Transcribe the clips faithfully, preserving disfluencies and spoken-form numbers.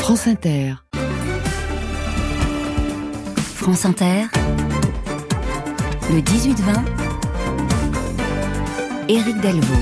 France Inter. France Inter, le dix-huit vingt, Éric Delvaux.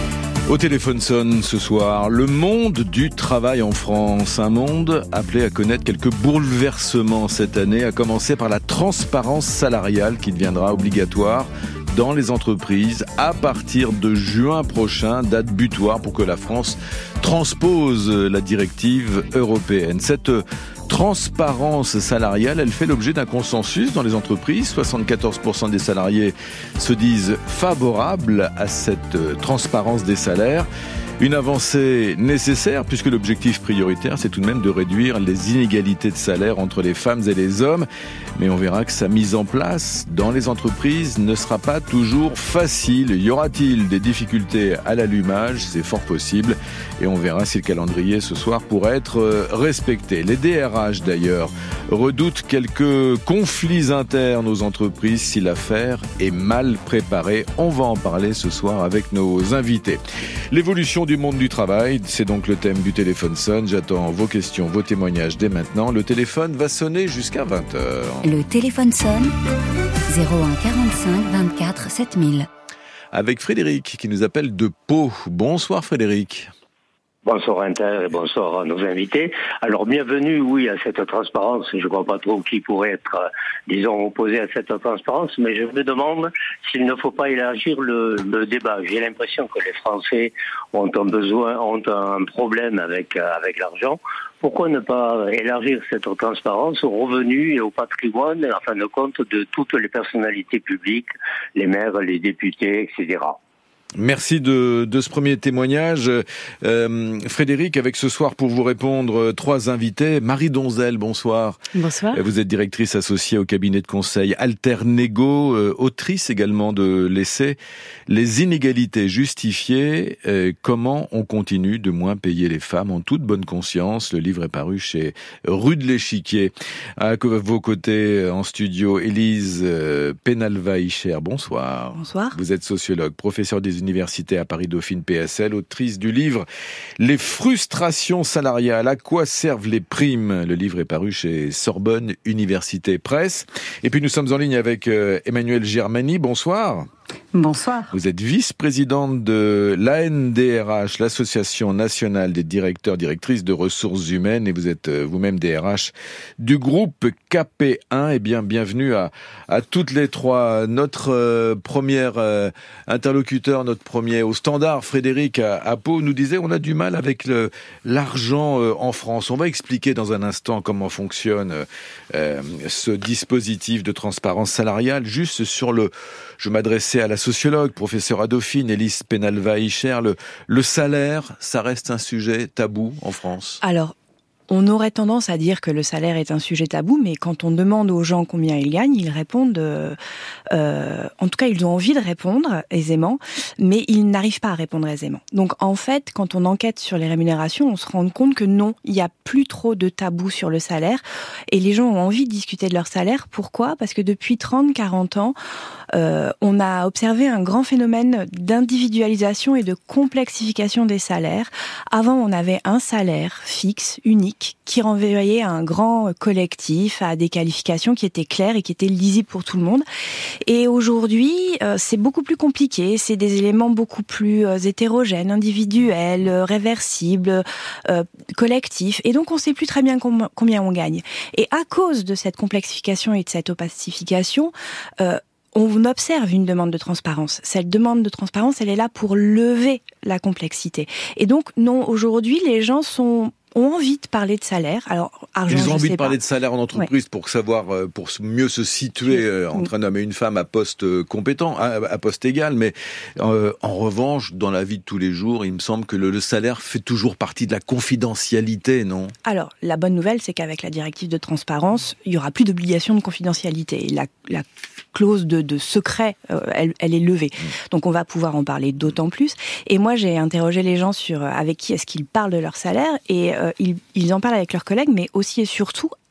Au téléphone sonne ce soir le monde du travail en France, un monde appelé à connaître quelques bouleversements cette année, à commencer par la transparence salariale qui deviendra obligatoire dans les entreprises à partir de juin prochain, date butoir pour que la France transpose la directive européenne. Cette transparence salariale, elle fait l'objet d'un consensus dans les entreprises. soixante-quatorze pour cent des salariés se disent favorables à cette transparence des salaires. Une avancée nécessaire puisque l'objectif prioritaire, c'est tout de même de réduire les inégalités de salaire entre les femmes et les hommes. Mais on verra que sa mise en place dans les entreprises ne sera pas toujours facile. Y aura-t-il des difficultés à l'allumage ? C'est fort possible. Et on verra si le calendrier ce soir pourrait être respecté. Les D R H d'ailleurs redoutent quelques conflits internes aux entreprises si l'affaire est mal préparée. On va en parler ce soir avec nos invités. L'évolution du monde du travail, c'est donc le thème du téléphone sonne. J'attends vos questions, vos témoignages dès maintenant. Le téléphone va sonner jusqu'à vingt heures. Le téléphone sonne, zéro un quarante-cinq vingt-quatre sept mille. Avec Frédéric qui nous appelle de Pau. Bonsoir Frédéric. Bonsoir Inter et bonsoir à nos invités. Alors bienvenue, oui, à cette transparence. Je ne crois pas trop qui pourrait être, euh, disons, opposé à cette transparence, mais je me demande s'il ne faut pas élargir le, le débat. J'ai l'impression que les Français ont un besoin, ont un problème avec euh, avec l'argent. Pourquoi ne pas élargir cette transparence aux revenus et au patrimoine, en fin de compte, de toutes les personnalités publiques, les maires, les députés, et cetera. Merci de, de ce premier témoignage. Euh, Frédéric, avec ce soir pour vous répondre, trois invités. Marie Donzel, bonsoir. Bonsoir. Vous êtes directrice associée au cabinet de conseil Alternego, euh, autrice également de l'essai « Les inégalités justifiées, euh, comment on continue de moins payer les femmes en toute bonne conscience ». Le livre est paru chez Rue de l'Échiquier. À vos côtés, en studio, Élise euh, Penalva-Icher, bonsoir. Bonsoir. Vous êtes sociologue, professeur des université à Paris-Dauphine P S L, autrice du livre « Les frustrations salariales, à quoi servent les primes ?» Le livre est paru chez Sorbonne Université Presse. Et puis nous sommes en ligne avec euh, Emmanuelle Germani. Bonsoir. Bonsoir. Vous êtes vice-présidente de l'A N D R H, l'Association nationale des directeurs directrices de ressources humaines, et vous êtes vous-même D R H du groupe K P un. Eh bien, bienvenue à, à toutes les trois. Notre euh, première euh, interlocuteur, notre premier au standard, Frédéric à, à Pau, nous disait on a du mal avec le, l'argent euh, en France. On va expliquer dans un instant comment fonctionne euh, ce dispositif de transparence salariale. Juste sur le, je m'adressais à la sociologue, professeure à Dauphine, Élise Penalva-Icher, le, le salaire, ça reste un sujet tabou en France ? Alors, on aurait tendance à dire que le salaire est un sujet tabou, mais quand on demande aux gens combien ils gagnent, ils répondent, euh, euh, en tout cas ils ont envie de répondre aisément, mais ils n'arrivent pas à répondre aisément. Donc en fait, quand on enquête sur les rémunérations, on se rend compte que non, il n'y a plus trop de tabou sur le salaire, et les gens ont envie de discuter de leur salaire. Pourquoi ? Parce que depuis trente à quarante ans, euh, on a observé un grand phénomène d'individualisation et de complexification des salaires. Avant, on avait un salaire fixe, unique, qui renvoyait à un grand collectif, à des qualifications qui étaient claires et qui étaient lisibles pour tout le monde. Et aujourd'hui, euh, c'est beaucoup plus compliqué, c'est des éléments beaucoup plus euh, hétérogènes, individuels, euh, réversibles, euh, collectifs, et donc on ne sait plus très bien com- combien on gagne. Et à cause de cette complexification et de cette opacification, euh, on observe une demande de transparence. Cette demande de transparence, elle est là pour lever la complexité. Et donc, non, aujourd'hui, les gens sont ont envie de parler de salaire. Alors, argent, Ils ont envie de parler pas. de salaire en entreprise, ouais, pour savoir, pour mieux se situer euh, entre un homme et une femme à poste compétent, à, à poste égal. Mais euh, en revanche, dans la vie de tous les jours, il me semble que le, le salaire fait toujours partie de la confidentialité, non ? Alors, la bonne nouvelle, c'est qu'avec la directive de transparence, il y aura plus d'obligation de confidentialité. La, la clause de, de secret, euh, elle, elle est levée. Mmh. Donc, on va pouvoir en parler d'autant plus. Et moi, j'ai interrogé les gens sur avec qui est-ce qu'ils parlent de leur salaire, et euh, ils, ils en parlent avec leurs collègues, mais aussi et surtout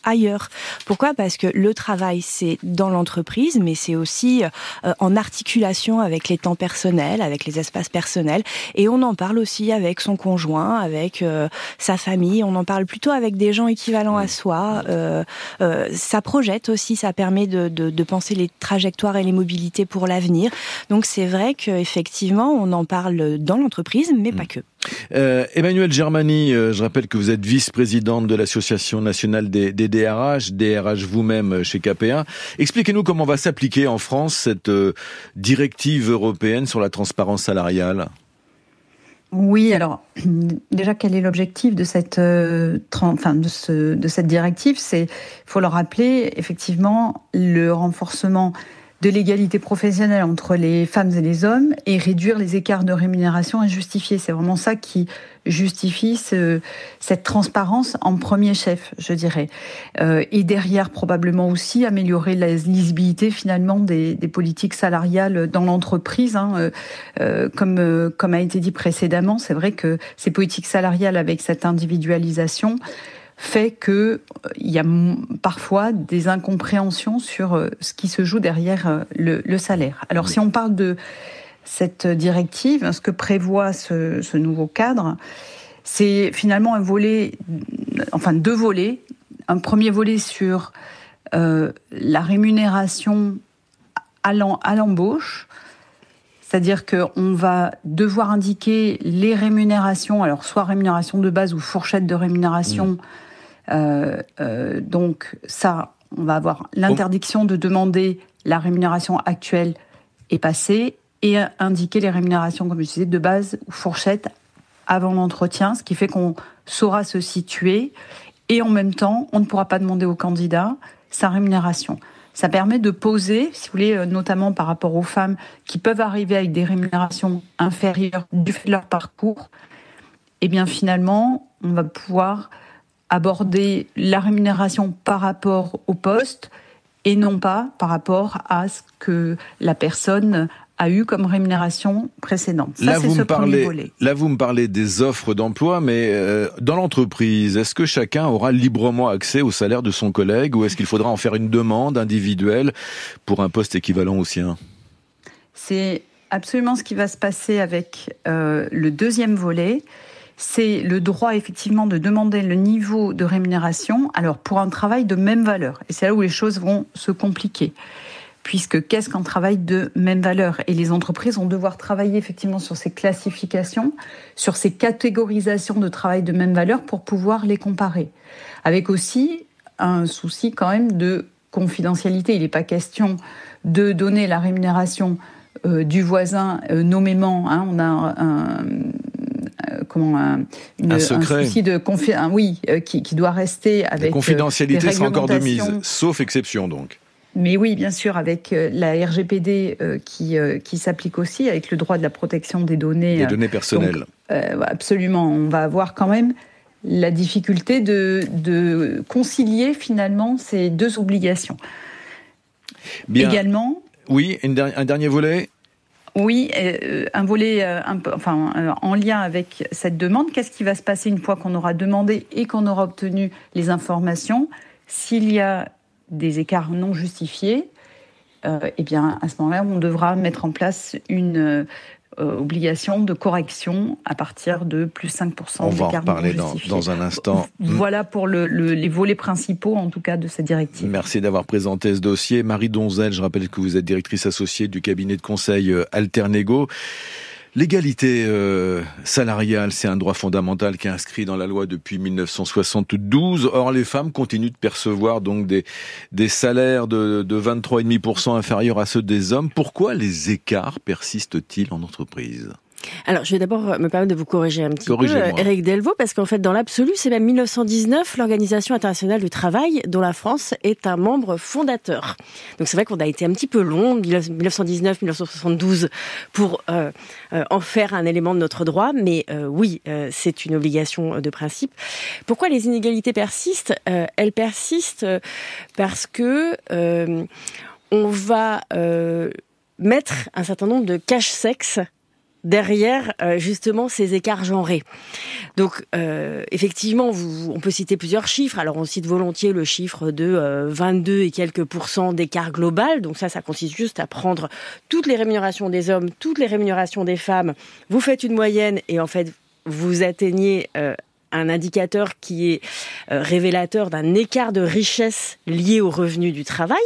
ailleurs. Pourquoi ? Parce que le travail, c'est dans l'entreprise, mais c'est aussi euh, en articulation avec les temps personnels, avec les espaces personnels. Et on en parle aussi avec son conjoint, avec euh, sa famille. On en parle plutôt avec des gens équivalents à soi. Euh, euh, ça projette aussi, ça permet de, de, de penser les trajectoires et les mobilités pour l'avenir. Donc c'est vrai qu'effectivement, on en parle dans l'entreprise, mais mmh. pas que. Euh, Emmanuelle Germani, euh, je rappelle que vous êtes vice-présidente de l'Association nationale des, des D R H, D R H vous-même chez K P un. Expliquez-nous comment va s'appliquer en France cette euh, directive européenne sur la transparence salariale. Oui, alors déjà quel est l'objectif de cette, euh, tra- enfin, de, ce, de cette directive ? C'est, il faut le rappeler, effectivement, le renforcement de l'égalité professionnelle entre les femmes et les hommes et réduire les écarts de rémunération injustifiés. C'est vraiment ça qui justifie ce, cette transparence en premier chef, je dirais. Euh, et derrière, probablement aussi, améliorer la lisibilité finalement des, des politiques salariales dans l'entreprise. Hein. Euh, euh, comme, euh, comme a été dit précédemment, c'est vrai que ces politiques salariales avec cette individualisation fait qu'il euh, y a m- parfois des incompréhensions sur euh, ce qui se joue derrière euh, le, le salaire. Alors, oui. Si on parle de cette directive, ce que prévoit ce, ce nouveau cadre, c'est finalement un volet, enfin deux volets. Un premier volet sur euh, la rémunération à, l'em- à l'embauche, c'est-à-dire qu'on va devoir indiquer les rémunérations, alors soit rémunération de base ou fourchette de rémunération. Mmh. Euh, euh, donc ça, on va avoir l'interdiction de demander la rémunération actuelle et passée et indiquer les rémunérations, comme je disais, de base ou fourchette avant l'entretien, ce qui fait qu'on saura se situer et en même temps, on ne pourra pas demander au candidat sa rémunération. Ça permet de poser, si vous voulez, notamment par rapport aux femmes qui peuvent arriver avec des rémunérations inférieures du fait de leur parcours, et bien finalement, on va pouvoir aborder la rémunération par rapport au poste et non pas par rapport à ce que la personne a eu comme rémunération précédente. Ça, là, c'est vous ce me parlez, volet. Là, vous me parlez des offres d'emploi, mais euh, dans l'entreprise, est-ce que chacun aura librement accès au salaire de son collègue ou est-ce qu'il faudra en faire une demande individuelle pour un poste équivalent au sien ? C'est absolument ce qui va se passer avec euh, le deuxième volet. C'est le droit, effectivement, de demander le niveau de rémunération, alors pour un travail de même valeur. Et c'est là où les choses vont se compliquer. Puisque qu'est-ce qu'un travail de même valeur ? Et les entreprises vont devoir travailler, effectivement, sur ces classifications, sur ces catégorisations de travail de même valeur pour pouvoir les comparer. Avec aussi un souci, quand même, de confidentialité. Il n'est pas question de donner la rémunération euh, du voisin euh, nommément. Hein, on a un... un Comment un, une, un secret, un souci de confi- un, oui, euh, qui, qui doit rester avec. La confidentialité euh, sera encore de mise, sauf exception donc. Mais oui, bien sûr, avec euh, la R G P D euh, qui euh, qui s'applique aussi, avec le droit de la protection des données. Des données personnelles. Donc, euh, absolument, on va avoir quand même la difficulté de de concilier finalement ces deux obligations. Bien. Également. Oui, une der- un dernier volet. Oui, euh, un volet euh, un peu, enfin, euh, en lien avec cette demande. Qu'est-ce qui va se passer une fois qu'on aura demandé et qu'on aura obtenu les informations ? S'il y a des écarts non justifiés, euh, eh bien, à ce moment-là, on devra mettre en place une euh, obligation de correction à partir de plus cinq pour cent d'écarts non justifiés. On va en reparler dans, dans un instant. Voilà pour le, le, les volets principaux, en tout cas, de cette directive. Merci d'avoir présenté ce dossier. Marie Donzel, je rappelle que vous êtes directrice associée du cabinet de conseil Alternego. L'égalité euh, salariale, c'est un droit fondamental qui est inscrit dans la loi depuis dix-neuf cent soixante-douze. Or, les femmes continuent de percevoir donc des, des salaires de, de vingt-trois virgule cinq pour cent inférieurs à ceux des hommes. Pourquoi les écarts persistent-ils en entreprise ? Alors, je vais d'abord me permettre de vous corriger un petit peu, Éric Delvaux, parce qu'en fait, dans l'absolu, c'est même dix-neuf cent dix-neuf, l'Organisation internationale du travail, dont la France est un membre fondateur. Donc, c'est vrai qu'on a été un petit peu long, dix-neuf cent dix-neuf dix-neuf cent soixante-douze, pour euh, euh, en faire un élément de notre droit, mais euh, oui, euh, c'est une obligation de principe. Pourquoi les inégalités persistent ? euh, Elles persistent parce que euh, on va euh, mettre un certain nombre de cache-sexe derrière euh, justement ces écarts genrés. Donc euh, effectivement, vous, on peut citer plusieurs chiffres. Alors on cite volontiers le chiffre de euh, vingt-deux et quelques pourcents d'écart global. Donc ça, ça consiste juste à prendre toutes les rémunérations des hommes, toutes les rémunérations des femmes. Vous faites une moyenne et en fait vous atteignez euh, un indicateur qui est euh, révélateur d'un écart de richesse lié au revenu du travail.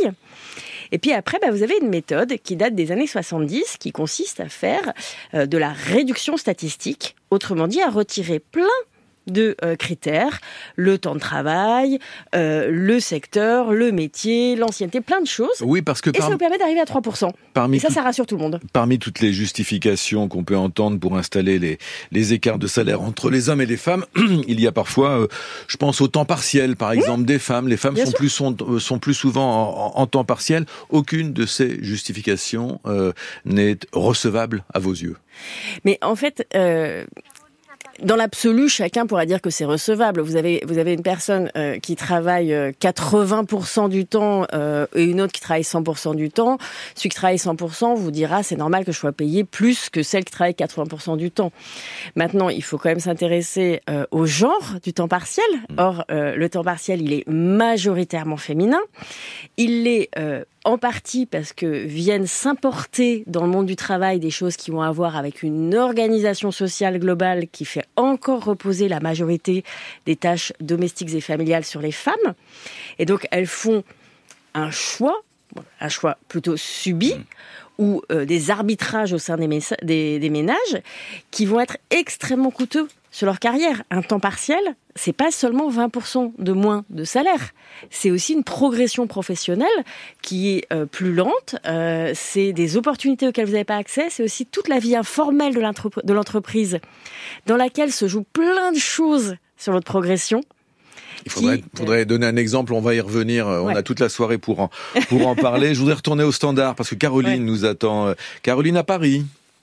Et puis après, bah, vous avez une méthode qui date des années soixante-dix, qui consiste à faire euh, de la réduction statistique, autrement dit à retirer plein de euh, critères, le temps de travail, euh, le secteur, le métier, l'ancienneté, plein de choses. Oui, parce que et par... ça vous permet d'arriver à trois pour cent. Parmi et ça, tout... ça rassure tout le monde. Parmi toutes les justifications qu'on peut entendre pour installer les, les écarts de salaire entre les hommes et les femmes, il y a parfois, euh, je pense au temps partiel, par exemple, mmh. des femmes. Les femmes Bien sont sûr. plus, sont, sont plus souvent en, en temps partiel. Aucune de ces justifications euh, n'est recevable à vos yeux. Mais en fait... Euh... Dans l'absolu, chacun pourra dire que c'est recevable. Vous avez vous avez une personne euh, qui travaille quatre-vingts pour cent du temps euh, et une autre qui travaille cent pour cent du temps. Celui qui travaille cent pour cent vous dira c'est normal que je sois payé plus que celle qui travaille quatre-vingts pour cent du temps. Maintenant, il faut quand même s'intéresser euh, au genre du temps partiel. Or, euh, le temps partiel, il est majoritairement féminin. Il l'est euh, en partie parce que viennent s'importer dans le monde du travail des choses qui vont avoir avec une organisation sociale globale qui fait encore reposer la majorité des tâches domestiques et familiales sur les femmes. Et donc, elles font un choix, un choix plutôt subi, ou euh, des arbitrages au sein des, messa- des, des ménages qui vont être extrêmement coûteux sur leur carrière. Un temps partiel, c'est pas seulement vingt pour cent de moins de salaire. C'est aussi une progression professionnelle qui est euh, plus lente. Euh, c'est des opportunités auxquelles vous n'avez pas accès. C'est aussi toute la vie informelle de, l'entrep- de l'entreprise dans laquelle se jouent plein de choses sur votre progression. Il faudrait, qui... faudrait donner un exemple, on va y revenir, on ouais. a toute la soirée pour en, pour en parler. Je voudrais retourner au standard parce que Caroline ouais. nous attend. Caroline à Paris.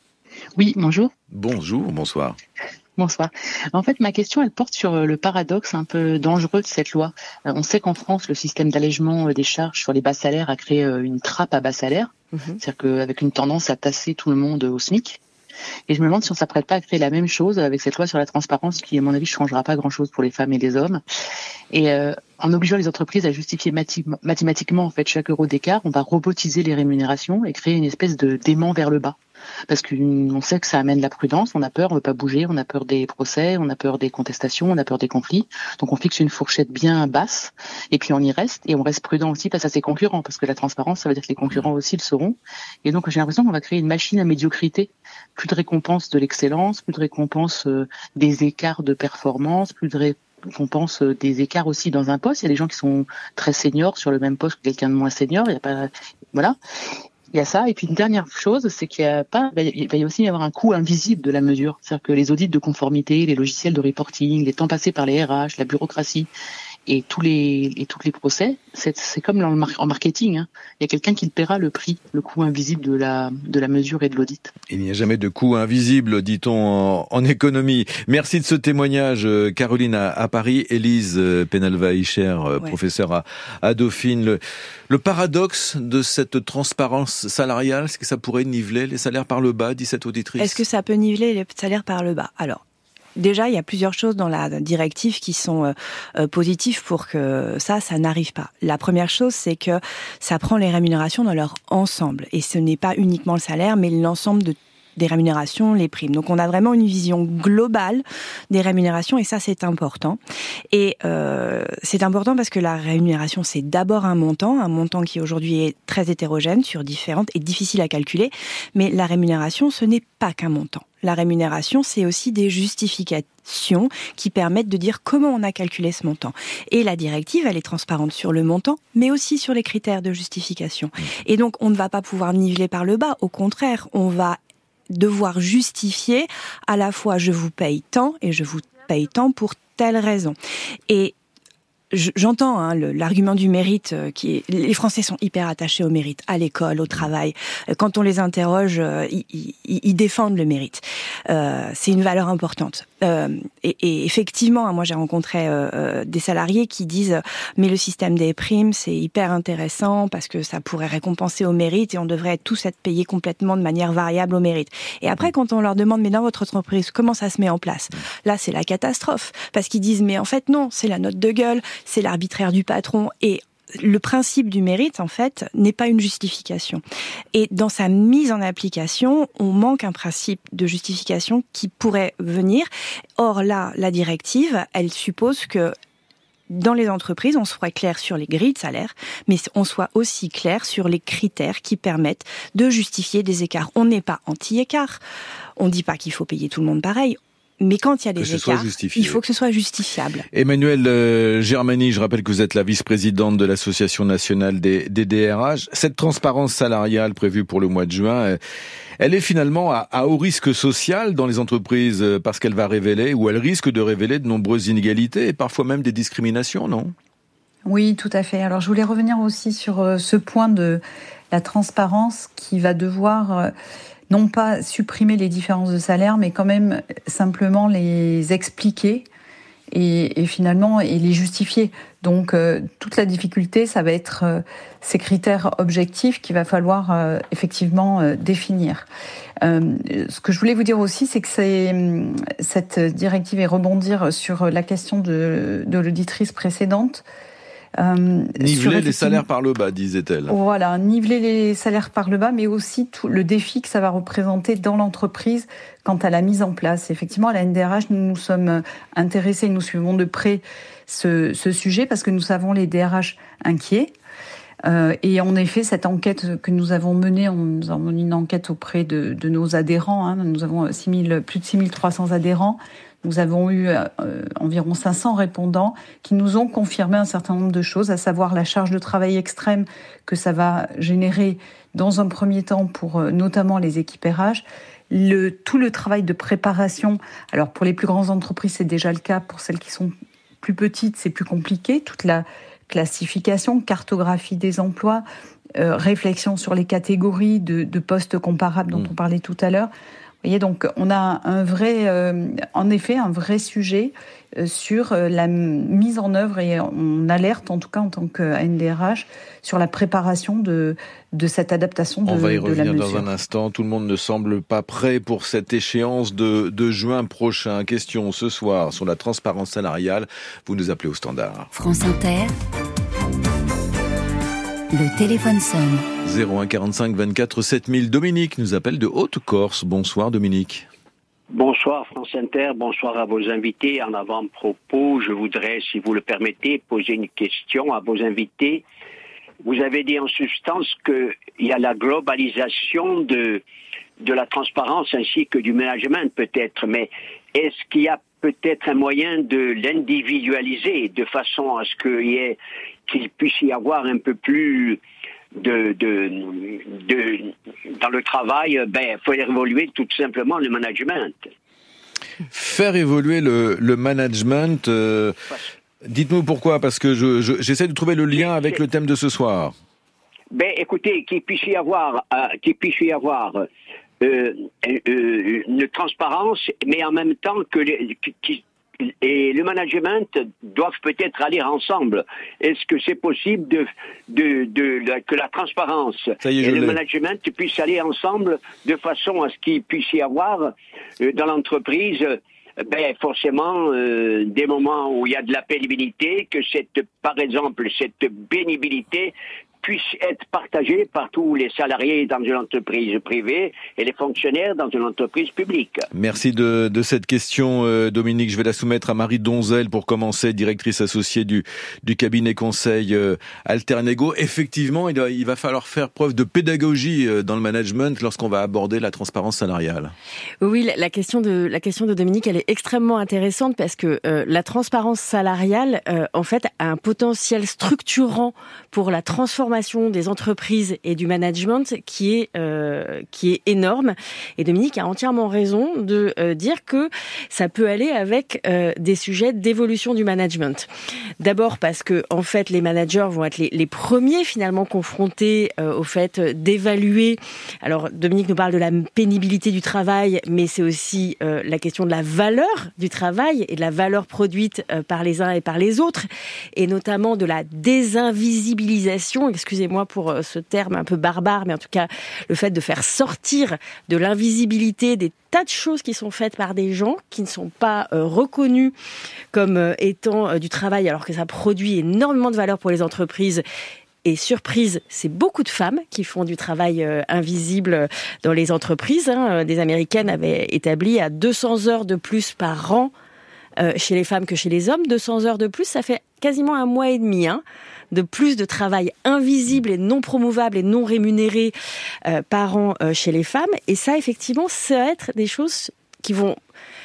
Oui, bonjour. Bonjour, bonsoir. Bonsoir. En fait, ma question, elle porte sur le paradoxe un peu dangereux de cette loi. On sait qu'en France, le système d'allègement des charges sur les bas salaires a créé une trappe à bas salaire, mmh. c'est-à-dire qu'avec une tendance à tasser tout le monde au SMIC. Et je me demande si on ne s'apprête pas à créer la même chose avec cette loi sur la transparence qui, à mon avis, ne changera pas grand-chose pour les femmes et les hommes. Et euh, en obligeant les entreprises à justifier mathi- mathématiquement en fait chaque euro d'écart, on va robotiser les rémunérations et créer une espèce de d'aimant vers le bas. Parce qu'on sait que ça amène la prudence, on a peur, on ne veut pas bouger, on a peur des procès, on a peur des contestations, on a peur des conflits. Donc on fixe une fourchette bien basse et puis on y reste et on reste prudent aussi face à ses concurrents parce que la transparence, ça veut dire que les concurrents aussi le seront. Et donc j'ai l'impression qu'on va créer une machine à médiocrité. Plus de récompense de l'excellence, plus de récompense euh, des écarts de performance, plus de récompense qu'on pense des écarts aussi dans un poste. Il y a des gens qui sont très seniors sur le même poste que quelqu'un de moins senior. Il y a pas, voilà. Il y a ça. Et puis une dernière chose, c'est qu'il y a pas, il va y aussi y avoir un coût invisible de la mesure. C'est-à-dire que les audits de conformité, les logiciels de reporting, les temps passés par les R H, la bureaucratie et tous les et tous les procès, c'est, c'est comme dans le mar- en marketing. Hein. Il y a quelqu'un qui paiera le prix, le coût invisible de la de la mesure et de l'audit. Il n'y a jamais de coût invisible, dit-on en, en économie. Merci de ce témoignage, Caroline à, à Paris. Élise Penalva-Icher, ouais. professeure à, à Dauphine. Le, le paradoxe de cette transparence salariale, c'est que ça pourrait niveler les salaires par le bas, dit cette auditrice. Est-ce que ça peut niveler les salaires par le bas ? Alors, déjà, il y a plusieurs choses dans la directive qui sont euh, euh, positives pour que ça, ça n'arrive pas. La première chose, c'est que ça prend les rémunérations dans leur ensemble. Et ce n'est pas uniquement le salaire, mais l'ensemble de des rémunérations, les primes. Donc on a vraiment une vision globale des rémunérations et ça c'est important. Et euh, c'est important parce que la rémunération c'est d'abord un montant, un montant qui aujourd'hui est très hétérogène sur différentes et difficile à calculer, mais la rémunération ce n'est pas qu'un montant. La rémunération c'est aussi des justifications qui permettent de dire comment on a calculé ce montant. Et la directive elle est transparente sur le montant, mais aussi sur les critères de justification. Et donc on ne va pas pouvoir niveler par le bas, au contraire, on va devoir justifier à la fois je vous paye tant et je vous paye tant pour telle raison. Et j'entends hein, le, l'argument du mérite, euh, qui est, les Français sont hyper attachés au mérite, à l'école, au travail. Quand on les interroge, euh, ils, ils, ils défendent le mérite. Euh, c'est une valeur importante. Euh, et, et effectivement, moi j'ai rencontré euh, des salariés qui disent mais le système des primes c'est hyper intéressant parce que ça pourrait récompenser au mérite et on devrait tous être payés complètement de manière variable au mérite. Et après quand on leur demande mais dans votre entreprise comment ça se met en place, là c'est la catastrophe parce qu'ils disent mais en fait non, c'est la note de gueule, c'est l'arbitraire du patron et le principe du mérite, en fait, n'est pas une justification. Et dans sa mise en application, on manque un principe de justification qui pourrait venir. Or là, la directive, elle suppose que dans les entreprises, on soit clair sur les grilles de salaire, mais on soit aussi clair sur les critères qui permettent de justifier des écarts. On n'est pas anti-écart. On ne dit pas qu'il faut payer tout le monde pareil. Mais quand il y a des écarts, il faut que ce soit justifiable. Emmanuelle euh, Germany, je rappelle que vous êtes la vice-présidente de l'Association nationale des, des D R H. Cette transparence salariale prévue pour le mois de juin, elle est finalement à, à haut risque social dans les entreprises parce qu'elle va révéler, ou elle risque de révéler de nombreuses inégalités et parfois même des discriminations, non ? Oui, tout à fait. Alors je voulais revenir aussi sur ce point de la transparence qui va devoir... Euh, non pas supprimer les différences de salaire, mais quand même simplement les expliquer et, et finalement et les justifier. Donc euh, toute la difficulté, ça va être euh, ces critères objectifs qu'il va falloir euh, effectivement euh, définir. Euh, ce que je voulais vous dire aussi, c'est que c'est, cette directive et rebondir sur la question de, de l'auditrice précédente. Euh, niveler les salaires par le bas, disait-elle. Voilà, niveler les salaires par le bas, mais aussi tout le défi que ça va représenter dans l'entreprise quant à la mise en place. Effectivement, à la N D R H, nous nous sommes intéressés, nous suivons de près ce, ce sujet parce que nous savons les D R H inquiets. Euh, et en effet, cette enquête que nous avons menée, on, nous avons mené une enquête auprès de, de nos adhérents. Hein, nous avons six mille, plus de six mille trois cents adhérents. Nous avons eu euh, environ cinq cents répondants qui nous ont confirmé un certain nombre de choses, à savoir la charge de travail extrême que ça va générer dans un premier temps pour euh, notamment les équipes R H, le, tout le travail de préparation. Alors pour les plus grandes entreprises, c'est déjà le cas. Pour celles qui sont plus petites, c'est plus compliqué. Toute la classification, cartographie des emplois, euh, réflexion sur les catégories de, de postes comparables dont mmh. on parlait tout à l'heure. Vous voyez, donc on a un vrai, euh, en effet, un vrai sujet euh, sur euh, la mise en œuvre et on alerte, en tout cas en tant que N D R H, sur la préparation de de cette adaptation de la mesure. On va y revenir dans un instant. Tout le monde ne semble pas prêt pour cette échéance de de juin prochain. Question ce soir sur la transparence salariale. Vous nous appelez au standard. France Inter. Le téléphone sonne. zéro un quarante-cinq vingt-quatre sept mille. Dominique nous appelle de Haute-Corse. Bonsoir Dominique. Bonsoir France Inter, bonsoir à vos invités. En avant-propos, je voudrais, si vous le permettez, poser une question à vos invités. Vous avez dit en substance qu'il y a la globalisation de, de la transparence ainsi que du management peut-être, mais est-ce qu'il y a peut-être un moyen de l'individualiser de façon à ce qu'il y ait, qu'il puisse y avoir un peu plus de, de, de dans le travail, ben, faut évoluer tout simplement le management. Faire évoluer le, le management, euh, dites-nous pourquoi, parce que je, je, j'essaie de trouver le lien avec le thème de ce soir. Ben, écoutez, qu'il puisse y avoir, euh, qu'il puisse y avoir euh, euh, une transparence, mais en même temps que les, qui, et le management doivent peut-être aller ensemble. Est-ce que c'est possible de, de, de, de que la transparence est, et le l'ai. management puissent aller ensemble de façon à ce qu'il puisse y avoir euh, dans l'entreprise ben forcément euh, des moments où il y a de la pénibilité, que cette, par exemple, cette pénibilité puisse être partagée par tous les salariés dans une entreprise privée et les fonctionnaires dans une entreprise publique. Merci de, de cette question, euh, Dominique. Je vais la soumettre à Marie Donzel pour commencer, directrice associée du, du cabinet conseil euh, Alternego. Effectivement, il va, il va falloir faire preuve de pédagogie euh, dans le management lorsqu'on va aborder la transparence salariale. Oui, la, la question de la question de Dominique, elle est extrêmement intéressante parce que euh, la transparence salariale, euh, en fait, a un potentiel structurant pour la transformation transformation des entreprises et du management qui est euh, qui est énorme. Et Dominique a entièrement raison de euh, dire que ça peut aller avec euh, des sujets d'évolution du management. D'abord parce que en fait les managers vont être les, les premiers finalement confrontés euh, au fait d'évaluer. Alors Dominique nous parle de la pénibilité du travail, mais c'est aussi euh, la question de la valeur du travail et de la valeur produite euh, par les uns et par les autres, et notamment de la désinvisibilisation, excusez-moi pour euh, ce terme un peu barbare, mais en tout cas le fait de faire sortir de l'invisibilité des tas de choses qui sont faites par des gens qui ne sont pas euh, reconnus comme euh, étant euh, du travail, alors que ça produit énormément de valeur pour les entreprises. Et surprise, c'est beaucoup de femmes qui font du travail euh, invisible dans les entreprises. Hein. Des Américaines avaient établi à deux cents heures de plus par an euh, chez les femmes que chez les hommes. deux cents heures de plus, ça fait quasiment un mois et demi hein, de plus de travail invisible et non promouvable et non rémunéré euh, par an euh, chez les femmes. Et ça, effectivement, ça va être des choses qui vont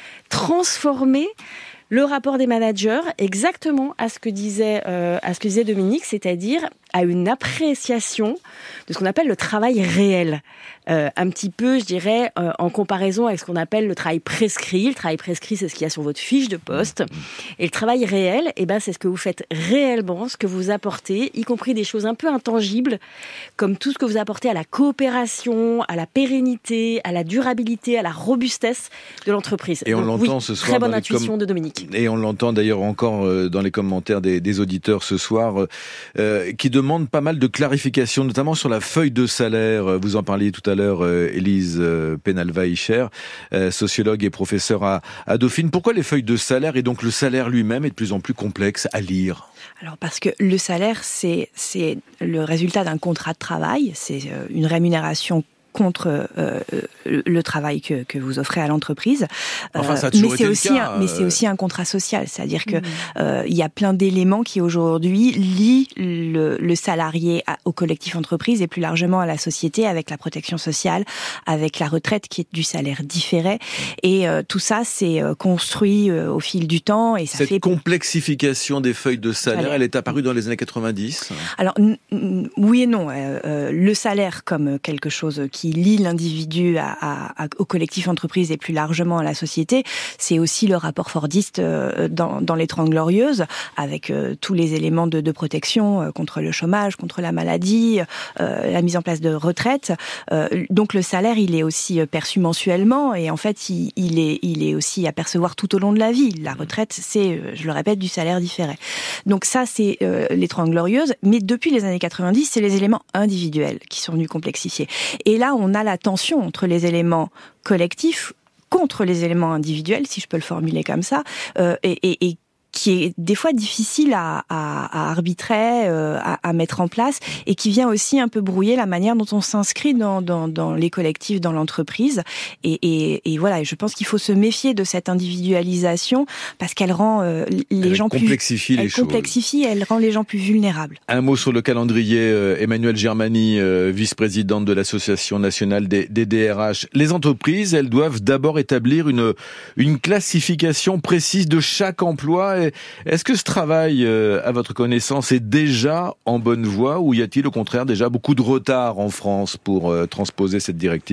transformer le rapport des managers exactement à ce que disait, euh, à ce que disait Dominique, c'est-à-dire à une appréciation de ce qu'on appelle le travail réel. Euh, un petit peu, je dirais, euh, en comparaison avec ce qu'on appelle le travail prescrit. Le travail prescrit, c'est ce qu'il y a sur votre fiche de poste. Et le travail réel, eh ben, c'est ce que vous faites réellement, ce que vous apportez, y compris des choses un peu intangibles, comme tout ce que vous apportez à la coopération, à la pérennité, à la durabilité, à la robustesse de l'entreprise. Et on Donc, l'entend oui, ce soir. Très bonne dans intuition com- de Dominique. Et on l'entend d'ailleurs encore euh, dans les commentaires des, des auditeurs ce soir, euh, qui demandent pas mal de clarifications, notamment sur la feuille de salaire. Vous en parliez tout à l'heure, euh, Élise euh, Penalva-Icher, euh, sociologue et professeure à, à Dauphine. Pourquoi les feuilles de salaire et donc le salaire lui-même est de plus en plus complexe à lire ? Alors parce que le salaire, c'est, c'est le résultat d'un contrat de travail, c'est une rémunération contre euh, le travail que, que vous offrez à l'entreprise. Enfin, ça a toujours mais été c'est aussi le cas. Un, mais c'est aussi un contrat social, c'est-à-dire que euh, il y a plein d'éléments qui aujourd'hui lient le, le salarié à, au collectif entreprise et plus largement à la société, avec la protection sociale, avec la retraite qui est du salaire différé, et euh, tout ça c'est euh, construit euh, au fil du temps. Et ça Cette fait... complexification des feuilles de salaire, salaire, elle est apparue dans les années quatre-vingt-dix. Alors n- n- oui et non. Euh, euh, le salaire comme quelque chose qui qui lie l'individu à, à, à, au collectif entreprise et plus largement à la société, c'est aussi le rapport fordiste euh, dans, dans les Trente Glorieuses, avec euh, tous les éléments de, de protection euh, contre le chômage, contre la maladie, euh, la mise en place de retraite. Euh, donc le salaire, il est aussi perçu mensuellement et en fait, il, il, est, il est aussi à percevoir tout au long de la vie. La retraite, c'est, je le répète, du salaire différé. Donc ça, c'est euh, les Trente Glorieuses. Mais depuis les années quatre-vingt-dix, c'est les éléments individuels qui sont venus complexifier. Et là, on a la tension entre les éléments collectifs contre les éléments individuels, si je peux le formuler comme ça, euh, et, et, et qui est des fois difficile à, à, à arbitrer, euh, à, à mettre en place, et qui vient aussi un peu brouiller la manière dont on s'inscrit dans, dans, dans les collectifs, dans l'entreprise. Et, et, et voilà, je pense qu'il faut se méfier de cette individualisation parce qu'elle rend euh, les elle gens complexifie plus... les elle choses. complexifie, elle rend les gens plus vulnérables. Un mot sur le calendrier. Euh, Emmanuelle Germani, euh, vice-présidente de l'Association nationale des, des D R H. Les entreprises, elles doivent d'abord établir une, une classification précise de chaque emploi. Est-ce que ce travail, euh, à votre connaissance, est déjà en bonne voie ou y a-t-il au contraire déjà beaucoup de retard en France pour euh, transposer cette directive ?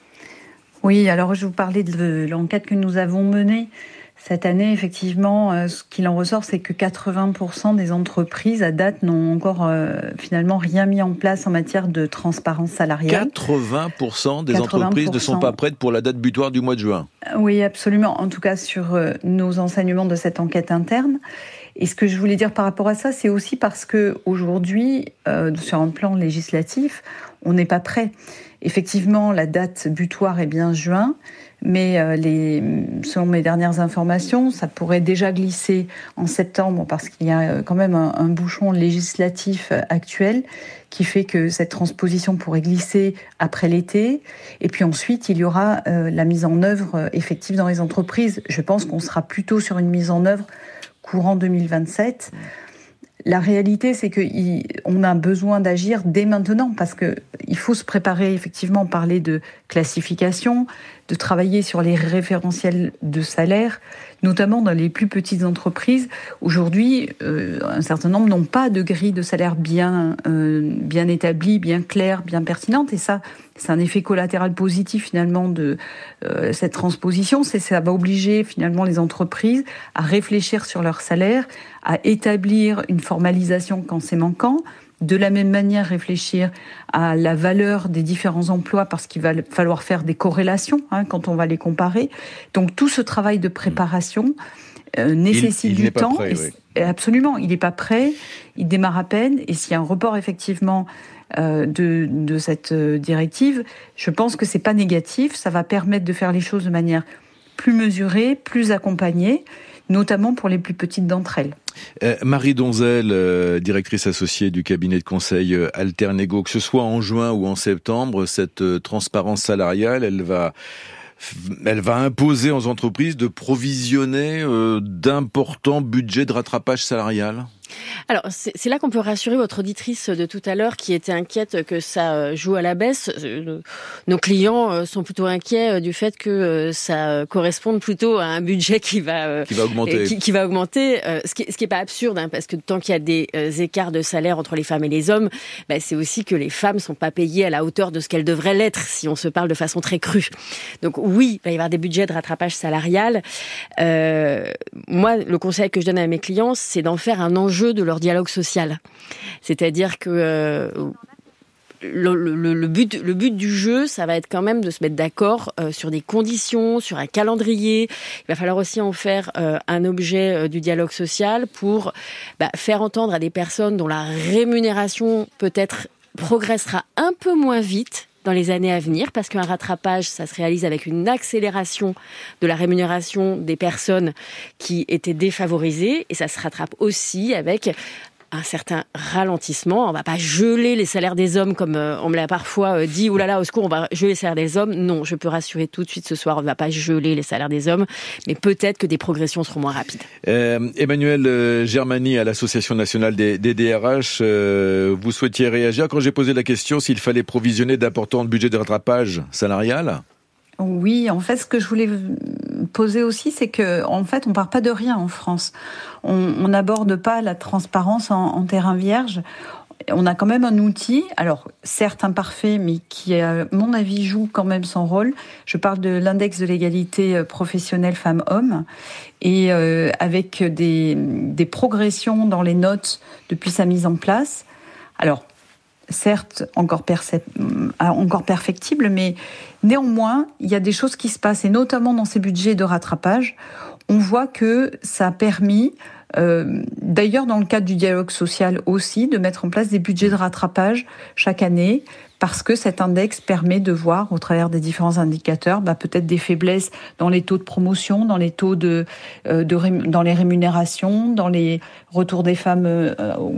Oui, alors je vous parlais de l'enquête que nous avons menée cette année. Effectivement, euh, ce qu'il en ressort, c'est que quatre-vingts pour cent des entreprises à date n'ont encore euh, finalement rien mis en place en matière de transparence salariale. quatre-vingts pour cent des quatre-vingts pour cent entreprises ne sont pas prêtes pour la date butoir du mois de juin. Oui, absolument. En tout cas, sur euh, nos enseignements de cette enquête interne. Et ce que je voulais dire par rapport à ça, c'est aussi parce que aujourd'hui, euh, sur un plan législatif, on n'est pas prêt. Effectivement, la date butoir est bien juin, mais euh, les, selon mes dernières informations, ça pourrait déjà glisser en septembre parce qu'il y a quand même un, un bouchon législatif actuel qui fait que cette transposition pourrait glisser après l'été. Et puis ensuite, il y aura euh, la mise en œuvre effective dans les entreprises. Je pense qu'on sera plutôt sur une mise en œuvre courant deux mille vingt-sept. La réalité, c'est qu'on a besoin d'agir dès maintenant parce qu'il faut se préparer, effectivement, parler de classification, de travailler sur les référentiels de salaire, notamment dans les plus petites entreprises. Aujourd'hui, euh, un certain nombre n'ont pas de grille de salaire bien, euh, bien établie, bien claire, bien pertinente. Et ça, c'est un effet collatéral positif finalement de euh, cette transposition. C'est ça va obliger finalement les entreprises à réfléchir sur leur salaire, à établir une formalisation quand c'est manquant. De la même manière, réfléchir à la valeur des différents emplois parce qu'il va falloir faire des corrélations hein, quand on va les comparer. Donc tout ce travail de préparation euh, nécessite il, il du temps. Prêt, et, oui. Absolument, il n'est pas prêt, il démarre à peine. Et s'il y a un report effectivement euh, de, de cette directive, je pense que c'est pas négatif. Ça va permettre de faire les choses de manière plus mesurée, plus accompagnée, notamment pour les plus petites d'entre elles. Euh, Marie Donzel, euh, directrice associée du cabinet de conseil euh, Alternego, que ce soit en juin ou en septembre, cette euh, transparence salariale, elle va, elle va imposer aux entreprises de provisionner euh, d'importants budgets de rattrapage salarial. Alors, c'est, c'est là qu'on peut rassurer votre auditrice de tout à l'heure qui était inquiète que ça joue à la baisse. Nos clients sont plutôt inquiets du fait que ça corresponde plutôt à un budget qui va, qui va augmenter. Qui, qui va augmenter. Ce qui, ce qui est pas absurde, hein, parce que tant qu'il y a des écarts de salaire entre les femmes et les hommes, bah, c'est aussi que les femmes sont pas payées à la hauteur de ce qu'elles devraient l'être, si on se parle de façon très crue. Donc oui, il va y avoir des budgets de rattrapage salarial. Euh, moi, le conseil que je donne à mes clients, c'est d'en faire un enjeu de leur dialogue social. C'est-à-dire que euh, le, le, le, but, le but du jeu, ça va être quand même de se mettre d'accord euh, sur des conditions, sur un calendrier. Il va falloir aussi en faire euh, un objet euh, du dialogue social pour bah, faire entendre à des personnes dont la rémunération peut-être progressera un peu moins vite dans les années à venir, parce qu'un rattrapage, ça se réalise avec une accélération de la rémunération des personnes qui étaient défavorisées, et ça se rattrape aussi avec un certain ralentissement. On va pas geler les salaires des hommes comme euh, on me l'a parfois euh, dit, oulala, au secours, on va geler les salaires des hommes. Non, je peux rassurer tout de suite ce soir, on ne va pas geler les salaires des hommes, mais peut-être que des progressions seront moins rapides. Euh, Emmanuel euh, Germani à l'Association nationale des, des D R H, euh, vous souhaitiez réagir quand j'ai posé la question s'il fallait provisionner d'importants budgets de rattrapage salarial ? Oui, en fait, ce que je voulais poser aussi, c'est que, en fait, on part pas de rien en France. On n'aborde pas la transparence en, en terrain vierge. On a quand même un outil, alors certes imparfait, mais qui, à mon avis, joue quand même son rôle. Je parle de l'index de l'égalité professionnelle femmes-hommes, et euh, avec des, des progressions dans les notes depuis sa mise en place. Alors, certes, encore, percep- encore perfectible, mais néanmoins, il y a des choses qui se passent, et notamment dans ces budgets de rattrapage, on voit que ça a permis, euh, d'ailleurs dans le cadre du dialogue social aussi, de mettre en place des budgets de rattrapage chaque année, parce que cet index permet de voir, au travers des différents indicateurs, bah, peut-être des faiblesses dans les taux de promotion, dans les taux de, euh, de ré, dans les rémunérations, dans les retours des femmes euh,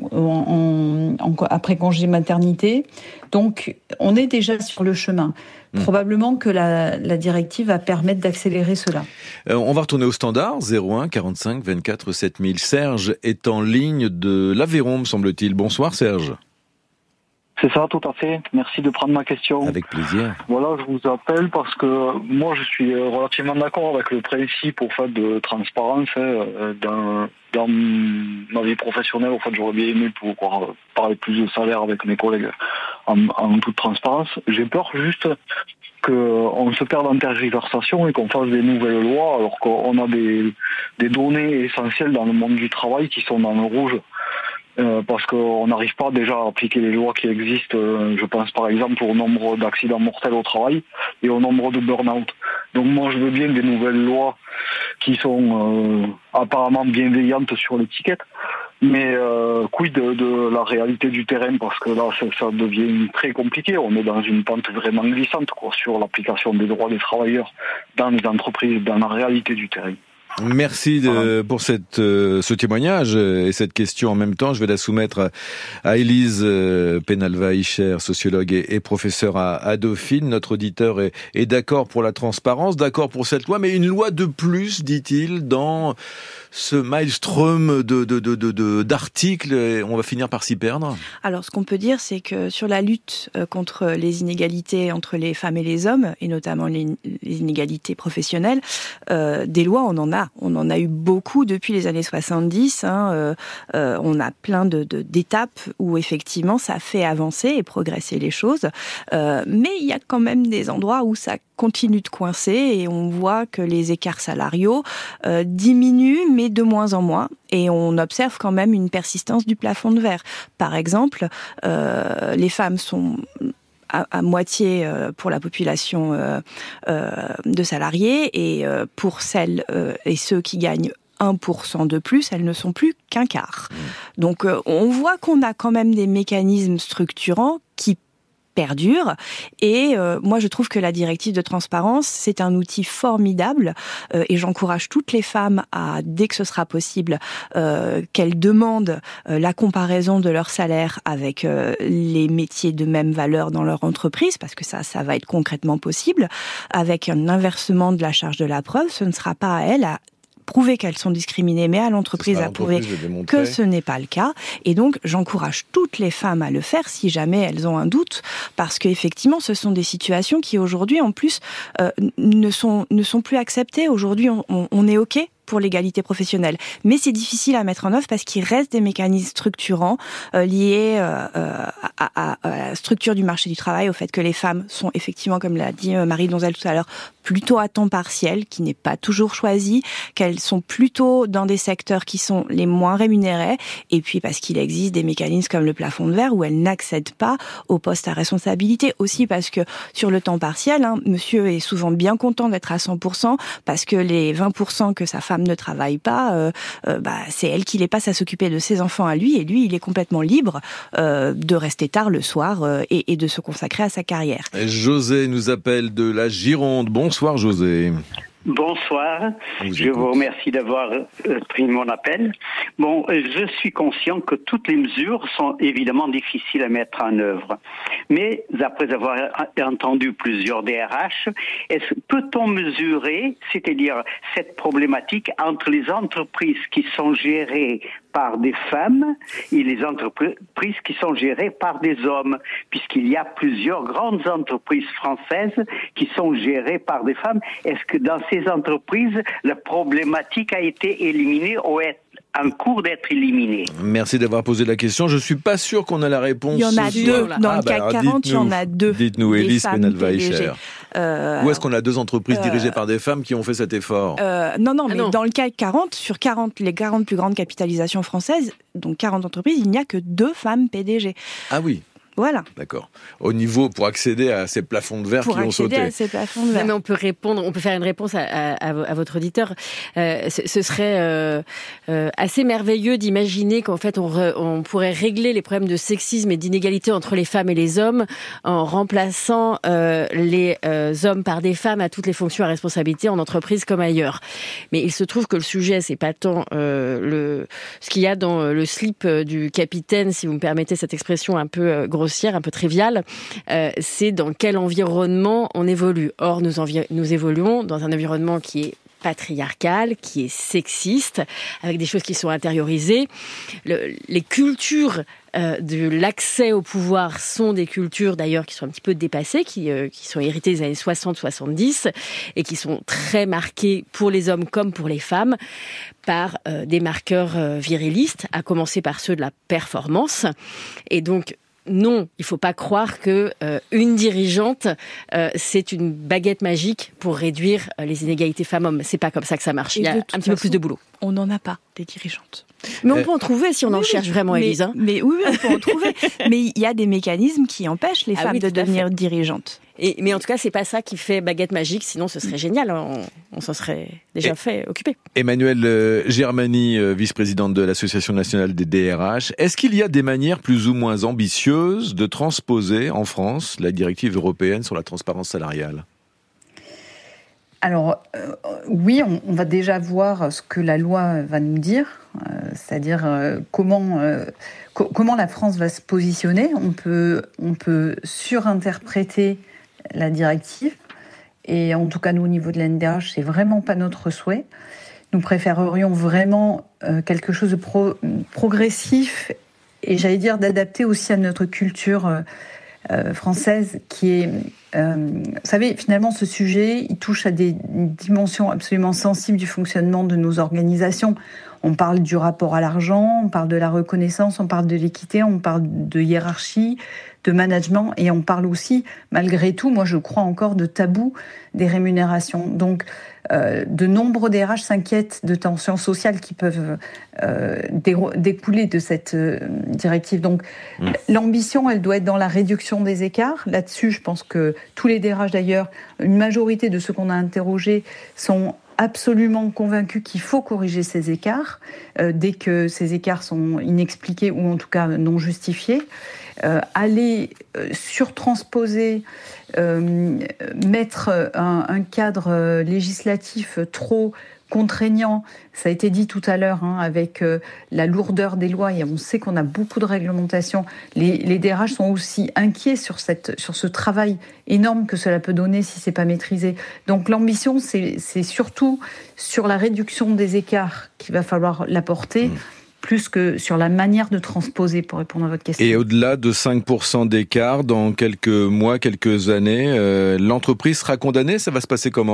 en, en, en, après congé maternité. Donc, on est déjà sur le chemin. Mmh. Probablement que la, la directive va permettre d'accélérer cela. Euh, on va retourner au standard, zéro un quarante-cinq vingt-quatre sept mille. Serge est en ligne de l'Aveyron, me semble-t-il. Bonsoir Serge. C'est ça, tout à fait. Merci de prendre ma question. Avec plaisir. Voilà, je vous appelle parce que moi, je suis relativement d'accord avec le principe au fait de transparence hein, dans, dans ma vie professionnelle. Au fait, j'aurais bien aimé pouvoir parler plus de salaire avec mes collègues en, en toute transparence. J'ai peur juste qu'on se perde en tergiversation et qu'on fasse des nouvelles lois alors qu'on a des, des données essentielles dans le monde du travail qui sont dans le rouge. Euh, parce qu'on n'arrive pas déjà à appliquer les lois qui existent. Euh, je pense par exemple au nombre d'accidents mortels au travail et au nombre de burn-out. Donc moi je veux bien des nouvelles lois qui sont euh, apparemment bienveillantes sur l'étiquette, mais euh, quid de, de la réalité du terrain, parce que là ça, ça devient très compliqué. On est dans une pente vraiment glissante quoi, sur l'application des droits des travailleurs dans les entreprises, dans la réalité du terrain. Merci de, pour cette, euh, ce témoignage et cette question en même temps. Je vais la soumettre à Élise euh, Penalva-Icher, sociologue et, et professeure à, à Dauphine. Notre auditeur est, est d'accord pour la transparence, d'accord pour cette loi, mais une loi de plus, dit-il, dans ce maelstrom de, de, de, de, de, d'articles, et on va finir par s'y perdre. Alors, ce qu'on peut dire, c'est que sur la lutte contre les inégalités entre les femmes et les hommes, et notamment les, les inégalités professionnelles, euh, des lois, on en a. On en a eu beaucoup depuis les années soixante-dix. Hein, euh, euh, on a plein de, de, d'étapes où, effectivement, ça fait avancer et progresser les choses. Euh, mais il y a quand même des endroits où ça continue de coincer et on voit que les écarts salariaux euh, diminuent, mais de moins en moins. Et on observe quand même une persistance du plafond de verre. Par exemple, euh, les femmes sont à, à moitié euh, pour la population euh, euh, de salariés et euh, pour celles euh, et ceux qui gagnent un pour cent de plus, elles ne sont plus qu'un quart. Donc euh, on voit qu'on a quand même des mécanismes structurants qui perdure. Et euh, moi, je trouve que la directive de transparence, c'est un outil formidable euh, et j'encourage toutes les femmes à, dès que ce sera possible, euh, qu'elles demandent euh, la comparaison de leur salaire avec euh, les métiers de même valeur dans leur entreprise, parce que ça, ça va être concrètement possible, avec un inversement de la charge de la preuve. Ce ne sera pas à elles à prouver qu'elles sont discriminées, mais à l'entreprise à prouver que ce n'est pas le cas. Et donc, j'encourage toutes les femmes à le faire si jamais elles ont un doute, parce qu'effectivement, ce sont des situations qui aujourd'hui, en plus, euh, ne sont ne sont plus acceptées. Aujourd'hui, on, on, on est OK pour l'égalité professionnelle. Mais c'est difficile à mettre en œuvre parce qu'il reste des mécanismes structurants euh, liés euh, à, à, à la structure du marché du travail, au fait que les femmes sont effectivement, comme l'a dit Marie Donzel tout à l'heure, plutôt à temps partiel, qui n'est pas toujours choisi, qu'elles sont plutôt dans des secteurs qui sont les moins rémunérés, et puis parce qu'il existe des mécanismes comme le plafond de verre où elles n'accèdent pas aux postes à responsabilité. Aussi parce que sur le temps partiel, hein, monsieur est souvent bien content d'être à cent pour cent parce que les vingt pour cent que sa femme ne travaille pas, euh, euh, bah, c'est elle qui les passe à s'occuper de ses enfants à lui, et lui, il est complètement libre euh, de rester tard le soir euh, et, et de se consacrer à sa carrière. José nous appelle de la Gironde. Bonsoir José. Bonsoir, vous je vous remercie d'avoir euh, pris mon appel. Bon, euh, je suis conscient que toutes les mesures sont évidemment difficiles à mettre en œuvre. Mais après avoir entendu plusieurs D R H, est-ce, peut-on mesurer, c'est-à-dire cette problématique entre les entreprises qui sont gérées par des femmes et les entreprises qui sont gérées par des hommes, puisqu'il y a plusieurs grandes entreprises françaises qui sont gérées par des femmes. Est-ce que dans ces entreprises, la problématique a été éliminée ou est en cours d'être éliminée? Merci d'avoir posé la question. Je suis pas sûr qu'on a la réponse. Il y en a deux. Dans ah le CAC bah quarante, il y en a deux. Dites-nous, Élise Penalva-Icher. Euh, Où est-ce qu'on a deux entreprises euh, dirigées par des femmes qui ont fait cet effort? euh, Non, non, ah mais non. dans le CAC quarante, sur quarante, les quarante plus grandes capitalisations françaises, donc quarante entreprises, il n'y a que deux femmes P D G. Ah oui. Voilà. D'accord. Au niveau, pour accéder à ces plafonds de verre pour qui ont sauté. Pour accéder à ces plafonds de verre. Non, mais on peut répondre, on peut faire une réponse à, à, à votre auditeur. Euh, ce, ce serait euh, euh, assez merveilleux d'imaginer qu'en fait, on, re, on pourrait régler les problèmes de sexisme et d'inégalité entre les femmes et les hommes en remplaçant euh, les euh, hommes par des femmes à toutes les fonctions à responsabilité en entreprise comme ailleurs. Mais il se trouve que le sujet, c'est pas tant euh, le, ce qu'il y a dans le slip du capitaine, si vous me permettez cette expression un peu euh, grossière, un peu triviale, euh, c'est dans quel environnement on évolue. Or, nous, envi- nous évoluons dans un environnement qui est patriarcal, qui est sexiste, avec des choses qui sont intériorisées. Le, les cultures euh, de l'accès au pouvoir sont des cultures d'ailleurs qui sont un petit peu dépassées, qui, euh, qui sont héritées des années soixante soixante-dix et qui sont très marquées pour les hommes comme pour les femmes par euh, des marqueurs euh, virilistes, à commencer par ceux de la performance. Et donc, non, il ne faut pas croire que euh, une dirigeante, euh, c'est une baguette magique pour réduire euh, les inégalités femmes-hommes. C'est pas comme ça que ça marche. Et il y a un petit façon, peu plus de boulot. On n'en a pas des dirigeantes. Mais on euh, peut en trouver si on oui, en cherche vraiment, mais, Élise. Hein. Mais oui, on peut en trouver. Mais il y a des mécanismes qui empêchent les ah femmes oui, de devenir dirigeantes. Et, mais en tout cas, c'est pas ça qui fait baguette magique. Sinon, ce serait génial. On, on s'en serait déjà et, fait occuper. Emmanuelle euh, Germani, euh, vice-présidente de l'Association nationale des D R H. Est-ce qu'il y a des manières plus ou moins ambitieuses de transposer en France la directive européenne sur la transparence salariale ? Alors, euh, oui, on, on va déjà voir ce que la loi va nous dire, euh, c'est-à-dire euh, comment, euh, co- comment la France va se positionner. On peut, on peut surinterpréter la directive, et en tout cas, nous, au niveau de l'A N D R H, c'est vraiment pas notre souhait. Nous préférerions vraiment euh, quelque chose de pro- progressif et, j'allais dire, d'adapter aussi à notre culture euh, euh, française qui est... Euh, vous savez, finalement, ce sujet, il touche à des dimensions absolument sensibles du fonctionnement de nos organisations. On parle du rapport à l'argent, on parle de la reconnaissance, on parle de l'équité, on parle de hiérarchie, de management, et on parle aussi, malgré tout, moi je crois encore, de tabou des rémunérations. Donc, euh, de nombreux D R H s'inquiètent de tensions sociales qui peuvent euh, découler de cette euh, directive. Donc, mmh. l'ambition, elle doit être dans la réduction des écarts. Là-dessus, je pense que tous les D R H, d'ailleurs, une majorité de ceux qu'on a interrogés sont absolument convaincus qu'il faut corriger ces écarts, euh, dès que ces écarts sont inexpliqués ou en tout cas non justifiés. Euh, aller euh, surtransposer, euh, mettre un, un cadre législatif trop contraignant, ça a été dit tout à l'heure, hein, avec euh, la lourdeur des lois, et on sait qu'on a beaucoup de réglementations. Les, les D R H sont aussi inquiets sur, cette, sur ce travail énorme que cela peut donner si c'est pas maîtrisé. Donc l'ambition, c'est, c'est surtout sur la réduction des écarts qu'il va falloir l'apporter, mmh. plus que sur la manière de transposer, pour répondre à votre question. Et au-delà de cinq pour cent d'écart, dans quelques mois, quelques années, euh, l'entreprise sera condamnée, ça va se passer comment ?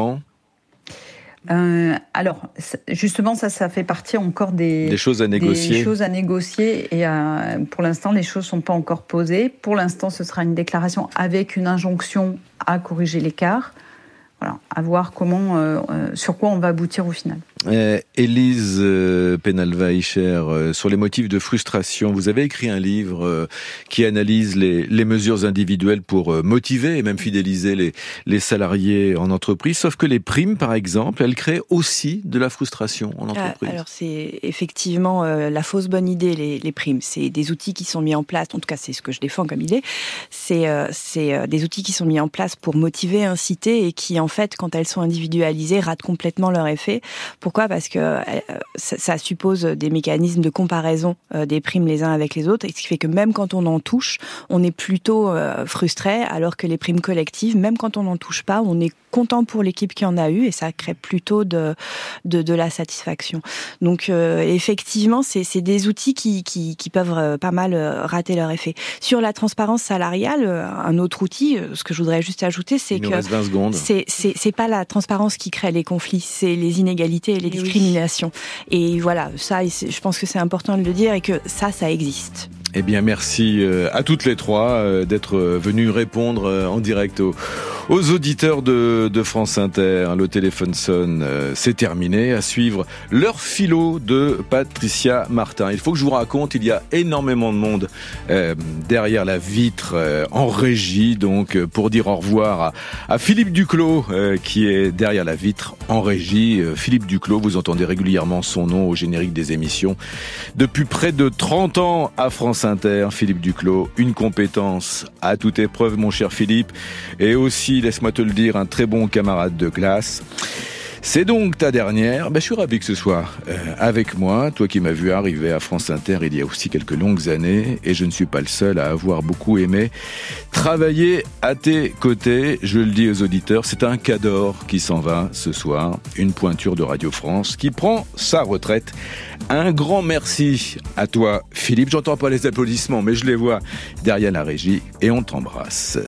Euh, alors, justement, ça, ça fait partie encore des, des choses à négocier. Des choses à négocier. Et euh, pour l'instant, les choses ne sont pas encore posées. Pour l'instant, ce sera une déclaration avec une injonction à corriger l'écart. Voilà, à voir comment, euh, sur quoi on va aboutir au final. Euh, Élise euh, Penalva-Eicher, euh, sur les motifs de frustration, vous avez écrit un livre euh, qui analyse les, les mesures individuelles pour euh, motiver et même fidéliser les, les salariés en entreprise, sauf que les primes, par exemple, elles créent aussi de la frustration en entreprise. Alors c'est effectivement euh, la fausse bonne idée, les, les primes. C'est des outils qui sont mis en place, en tout cas c'est ce que je défends comme idée, c'est, euh, c'est euh, des outils qui sont mis en place pour motiver, inciter, et qui en fait, quand elles sont individualisées, ratent complètement leur effet. Pourquoi ? Parce que euh, ça, ça suppose des mécanismes de comparaison euh, des primes les uns avec les autres, et ce qui fait que même quand on en touche, on est plutôt euh, frustré, alors que les primes collectives, même quand on n'en touche pas, on est content pour l'équipe qui en a eu, et ça crée plutôt de, de, de la satisfaction. Donc euh, effectivement, c'est, c'est des outils qui, qui, qui peuvent euh, pas mal euh, rater leur effet. Sur la transparence salariale, euh, un autre outil, euh, ce que je voudrais juste ajouter, c'est Il que nous reste vingt secondes. C'est, c'est, c'est pas la transparence qui crée les conflits, c'est les inégalités et les discriminations. Et voilà, ça, je pense que c'est important de le dire, et que ça, ça existe. Eh bien, merci à toutes les trois d'être venues répondre en direct aux, aux auditeurs de, de France Inter. Le téléphone sonne, c'est terminé. À suivre l'heure philo de Patricia Martin. Il faut que je vous raconte, il y a énormément de monde euh, derrière la vitre, euh, en régie, donc pour dire au revoir à, à Philippe Duclos, euh, qui est derrière la vitre en régie. Euh, Philippe Duclos, vous entendez régulièrement son nom au générique des émissions. Depuis près de trente ans à France Inter, Philippe Duclos, une compétence à toute épreuve, mon cher Philippe, et aussi, laisse-moi te le dire, un très bon camarade de classe. C'est donc ta dernière. Ben, je suis ravi que ce soit euh, avec moi, toi qui m'as vu arriver à France Inter il y a aussi quelques longues années, et je ne suis pas le seul à avoir beaucoup aimé travailler à tes côtés. Je le dis aux auditeurs, c'est un cador qui s'en va ce soir, une pointure de Radio France qui prend sa retraite. Un grand merci à toi, Philippe. J'entends pas les applaudissements, mais je les vois derrière la régie, et on t'embrasse.